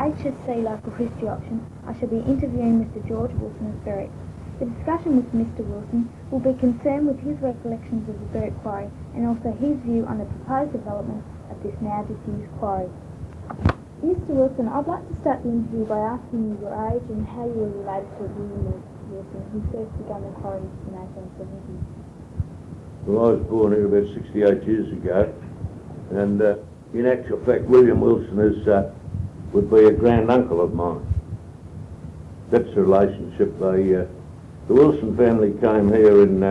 HSC Local History Option, I shall be interviewing Mr George Wilson of Berwick. The discussion with Mr Wilson will be concerned with his recollections of the Berwick Quarry and also his view on the proposed development of this now disused quarry. Mr Wilson, I'd like to start the interview by asking you your age and how you were related to William Wilson, who first began the quarry in 1870. Well, I was born here about 68 years ago, and in actual fact, William Wilson would be a grand-uncle of mine. That's the relationship. The Wilson family came here in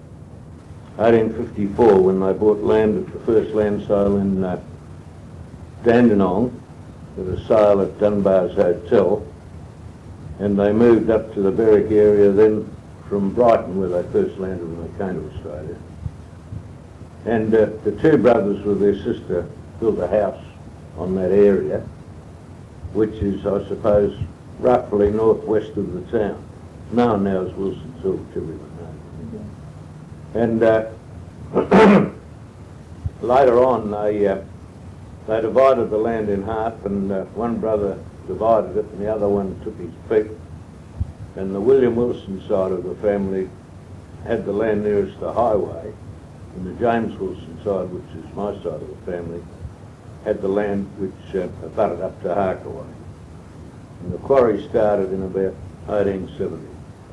1854 when they bought land at the first land sale in Dandenong, at a sale at Dunbar's Hotel, and they moved up to the Berwick area then from Brighton, where they first landed when they came to Australia. And the two brothers with their sister built a house on that area, which is, I suppose, roughly northwest of the town, known now as Wilson's Hill, which everyone knows. And later on, they divided the land in half, and one brother divided it and the other one took his pick. And the William Wilson side of the family had the land nearest the highway, and the James Wilson side, which is my side of the family, had the land which abutted up to Harkaway. And the quarry started in about 1870.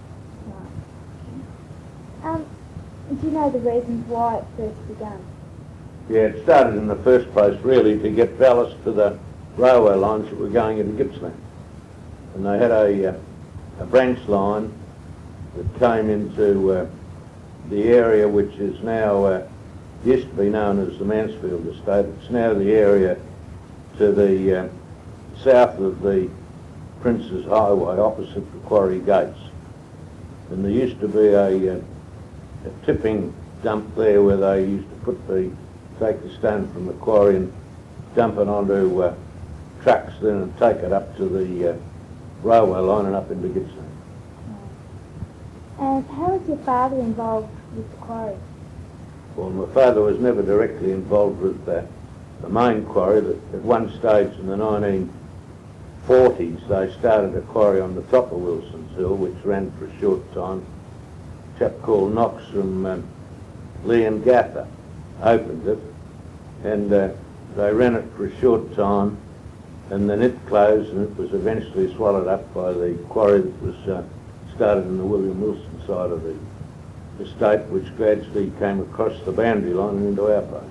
Right. Do you know the reasons why it first began? Yeah, it started in the first place really to get ballast to the railway lines that were going into Gippsland. And they had a branch line that came into the area which is now, used to be known as the Mansfield Estate. It's now the area to the south of the Prince's Highway, opposite the quarry gates. And there used to be a tipping dump there where they used to take the stone from the quarry and dump it onto trucks then and take it up to the railway line and up into Gippsland. And how was your father involved with the quarry? Well, my father was never directly involved with the main quarry. At one stage in the 1940s, they started a quarry on the top of Wilson's Hill, which ran for a short time. A chap called Knox from Leongatha opened it, and they ran it for a short time, and then it closed, and it was eventually swallowed up by the quarry that was started in the William Wilson side of the estate, which gradually came across the boundary line and into our place.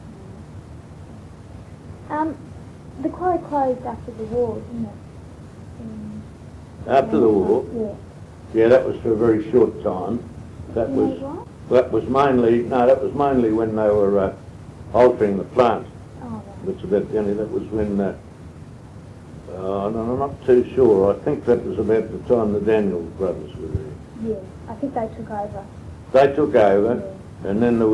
The quarry closed after the war, didn't it? After the war? Yeah. Yeah, that was for a very short time. That was mainly when they were altering the plant. Oh, right. That's about the only, that was when, no, I'm not too sure. I think that was about the time the Daniels brothers were there. Yeah, I think they took over. They took over, yeah. And then there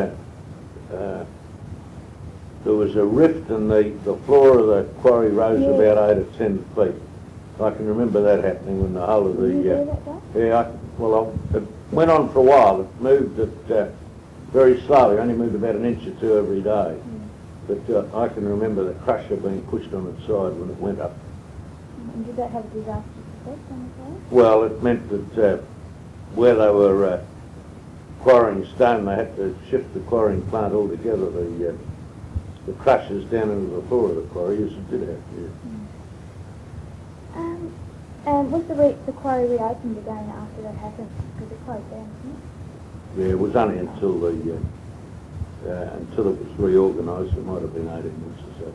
was a rift in the floor of the quarry rose about 8 or 10 feet. I can remember that happening when the whole of the... Did you do that, it went on for a while. It moved very slowly, only moved about an inch or two every day. But I can remember the crusher being pushed on its side when it went up. And did that have a disastrous effect on the quarry? Well, it meant that where they were quarrying stone, they had to shift the quarrying plant altogether. The crushers down into the floor of the quarry, yes, it did have to. And was the quarry reopened again after that happened? Because it closed down, didn't it? Yeah, it was only until it was reorganised. It might have been 18 months or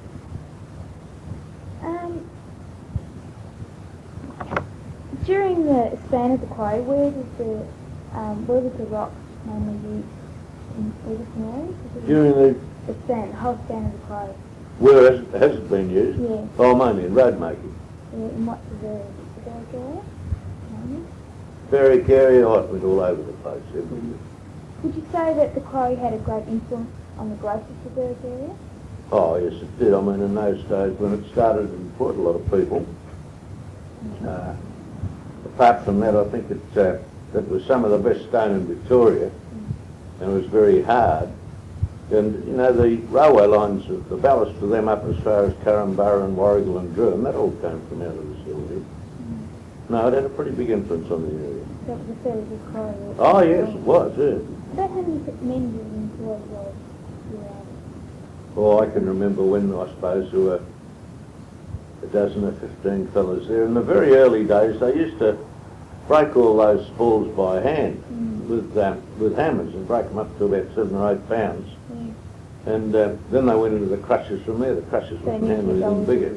so. During the span of the quarry, where was the rock mainly used? In different areas? During the whole span of the quarry. Where has it been used? Yeah. Oh, mainly in road making. In what's the Berwick area? Berwick area, I went all over the place every year. Would you say that the quarry had a great influence on the growth of the Berwick area? Oh, yes, it did. I mean, in those days when it started, it employed a lot of people. Apart from that, I think it was some of the best stone in Victoria, and it was very hard. And, you know, the railway lines, the ballast for them up as far as Turramburra and Warrigal and Druin, that all came from out of the Silver Hill. No, it had a pretty big influence on the area. So it was a fairly big quarry. Oh, yes, it was, yeah. About how many men were employed while you were out? Oh, I can remember when, I suppose, there were a dozen or 15 fellas there. In the very early days, they used to break all those spools by hand with hammers and break them up to about 7 or 8 pounds. Yeah. And then they went into the crushers from there. The crushers So were it needs to be even done. bigger.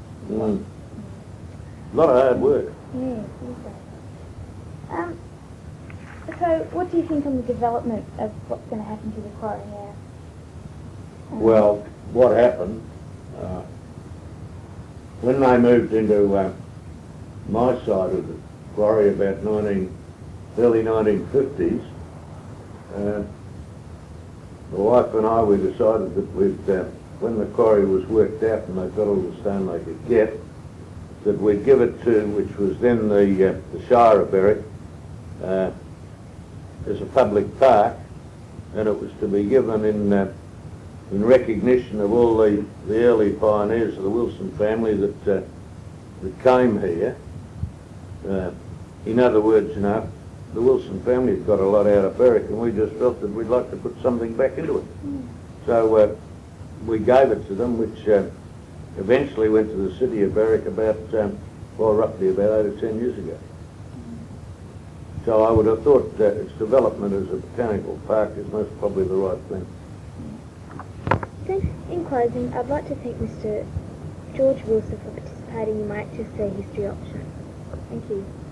A lot of hard work. Yeah, okay. So what do you think on the development of what's going to happen to the quarry now? Well, what happened, when they moved into my side of the quarry about early 1950s, the wife and I, we decided that when the quarry was worked out and they got all the stone they could get, that we'd give it to, which was then the Shire of Berwick, as a public park, and it was to be given in recognition of all the early pioneers of the Wilson family that came here. In other words, you know, the Wilson family got a lot out of Berwick, and we just felt that we'd like to put something back into it. So we gave it to them, which eventually went to the city of Berwick about, roughly about 8 or 10 years ago. So I would have thought that its development as a botanical park is most probably the right thing. Thanks. In closing, I'd like to thank Mr. George Wilson for participating in my HSC History option. Thank you.